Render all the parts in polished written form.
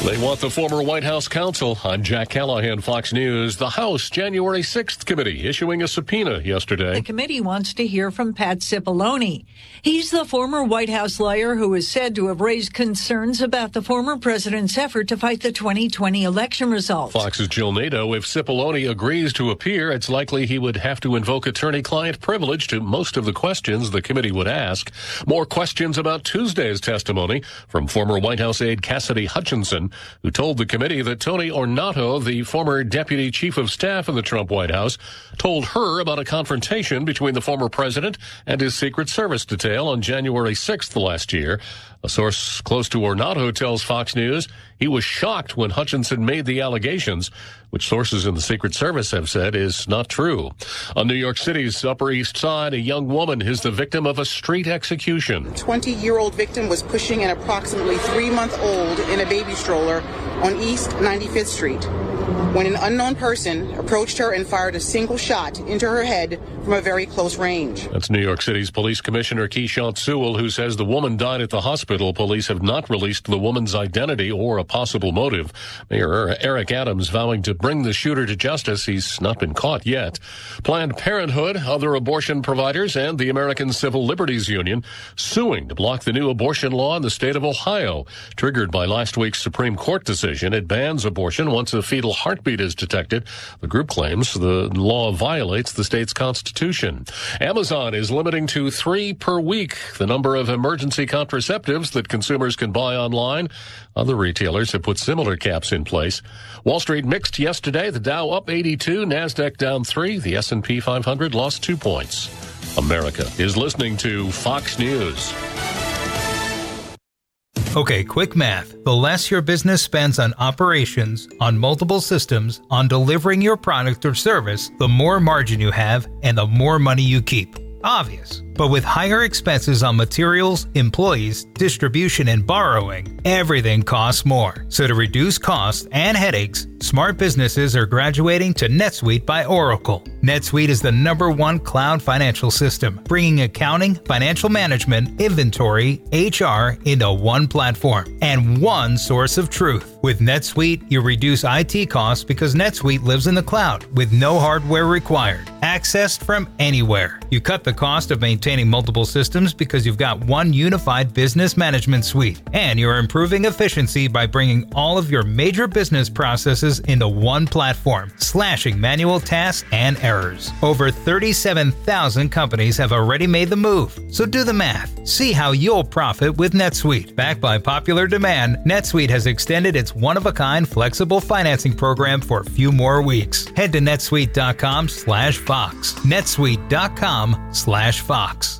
They want the former White House counsel. I'm Jack Callahan, Fox News. The House January 6th committee issuing a subpoena yesterday. The committee wants to hear from Pat Cipollone. He's the former White House lawyer who is said to have raised concerns about the former president's effort to fight the 2020 election results. Fox's Jill Nato. If Cipollone agrees to appear, it's likely he would have to invoke attorney-client privilege to most of the questions the committee would ask. More questions about Tuesday's testimony from former White House aide Cassidy Hutchinson, who told the committee that Tony Ornato, the former deputy chief of staff in the Trump White House, told her about a confrontation between the former president and his Secret Service detail on January 6th last year. A source close to Ornato tells Fox News he was shocked when Hutchinson made the allegations, which sources in the Secret Service have said is not true. On New York City's Upper East Side, a young woman is the victim of a street execution. The 20-year-old victim was pushing an approximately 3-month-old in a baby stroller on East 95th Street when an unknown person approached her and fired a single shot into her head from a very close range. That's New York City's Police Commissioner Keishant Sewell, who says the woman died at the hospital. Police have not released the woman's identity or a possible motive. Mayor Eric Adams vowing to bring the shooter to justice. He's not been caught yet. Planned Parenthood, other abortion providers, and the American Civil Liberties Union suing to block the new abortion law in the state of Ohio. Triggered by last week's Supreme Court decision, it bans abortion once a fetal heartbeat is detected. The group claims the law violates the state's constitution. Amazon is limiting to 3 per week the number of emergency contraceptives that consumers can buy online. Other retailers have put similar caps in place. Wall Street mixed yesterday. The Dow up 82, NASDAQ down 3. The S&P 500 lost 2 points. America is listening to Fox News. Okay, quick math. The less your business spends on operations, on multiple systems, on delivering your product or service, the more margin you have and the more money you keep. Obvious. But with higher expenses on materials, employees, distribution, and borrowing, everything costs more. So to reduce costs and headaches, smart businesses are graduating to NetSuite by Oracle. NetSuite is the #1 cloud financial system, bringing accounting, financial management, inventory, HR into one platform and one source of truth. With NetSuite, you reduce IT costs because NetSuite lives in the cloud with no hardware required, accessed from anywhere. You cut the cost of maintaining multiple systems because you've got one unified business management suite, and you're improving efficiency by bringing all of your major business processes into one platform, slashing manual tasks and errors. Over 37,000 companies have already made the move, so do the math. See how you'll profit with NetSuite. Backed by popular demand, NetSuite has extended its one-of-a-kind flexible financing program for a few more weeks. Head to netsuite.com/Fox. netsuite.com/Fox.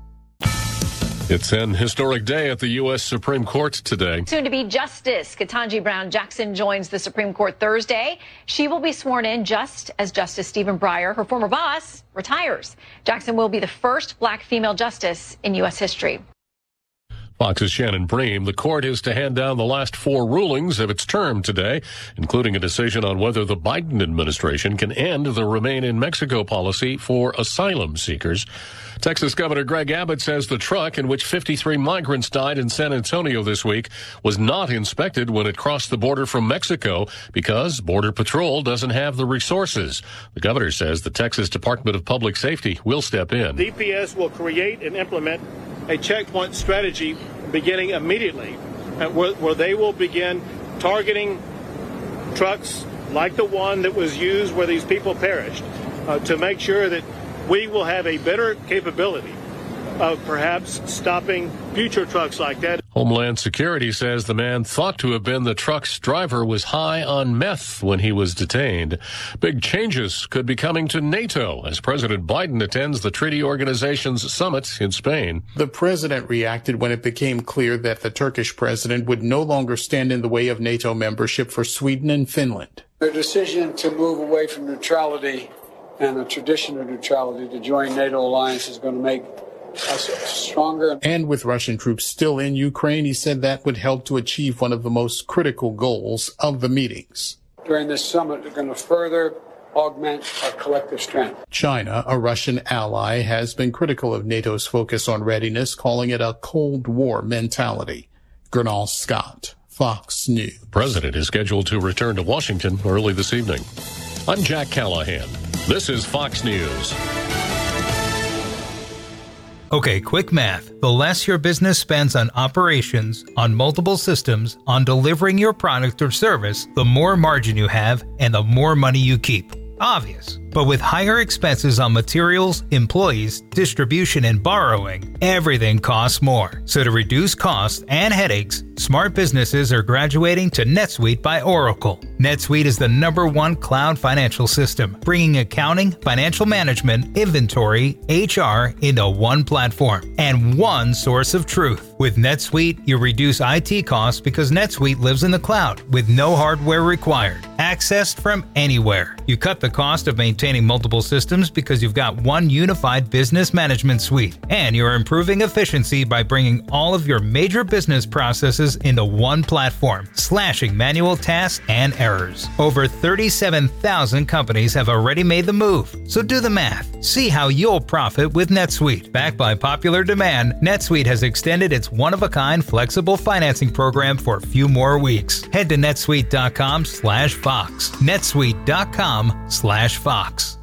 It's an historic day at the U.S. Supreme Court today. Soon to be Justice Ketanji Brown Jackson joins the Supreme Court Thursday. She will be sworn in just as Justice Stephen Breyer, her former boss, retires. Jackson will be the first black female justice in U.S. history. Fox's Shannon Bream. The court is to hand down the last 4 rulings of its term today, including a decision on whether the Biden administration can end the Remain in Mexico policy for asylum seekers. Texas Governor Greg Abbott says the truck in which 53 migrants died in San Antonio this week was not inspected when it crossed the border from Mexico because Border Patrol doesn't have the resources. The governor says the Texas Department of Public Safety will step in. DPS will create and implement a checkpoint strategy beginning immediately, where they will begin targeting trucks like the one that was used where these people perished to make sure that we will have a better capability of perhaps stopping future trucks like that. Homeland Security says the man thought to have been the truck's driver was high on meth when he was detained. Big changes could be coming to NATO as President Biden attends the treaty organization's summit in Spain. The president reacted when it became clear that the Turkish president would no longer stand in the way of NATO membership for Sweden and Finland. Their decision to move away from neutrality and the tradition of neutrality to join NATO alliance is going to make us stronger. And with Russian troops still in Ukraine, he said that would help to achieve one of the most critical goals of the meetings. During this summit, we're going to further augment our collective strength. China, a Russian ally, has been critical of NATO's focus on readiness, calling it a Cold War mentality. Gernal Scott, Fox News. The president is scheduled to return to Washington early this evening. I'm Jack Callahan. This is Fox News. Okay, quick math. The less your business spends on operations, on multiple systems, on delivering your product or service, the more margin you have and the more money you keep. Obvious. But with higher expenses on materials, employees, distribution, and borrowing, everything costs more. So to reduce costs and headaches, smart businesses are graduating to NetSuite by Oracle. NetSuite is the #1 cloud financial system, bringing accounting, financial management, inventory, HR into one platform and one source of truth. With NetSuite, you reduce IT costs because NetSuite lives in the cloud with no hardware required, accessed from anywhere. You cut the cost of maintaining multiple systems because you've got one unified business management suite, and you're improving efficiency by bringing all of your major business processes into one platform, slashing manual tasks and errors. Over 37,000 companies have already made the move, so do the math. See how you'll profit with NetSuite. Backed by popular demand, NetSuite has extended its one-of-a-kind flexible financing program for a few more weeks. Head to netsuite.com/Fox. netsuite.com/Fox.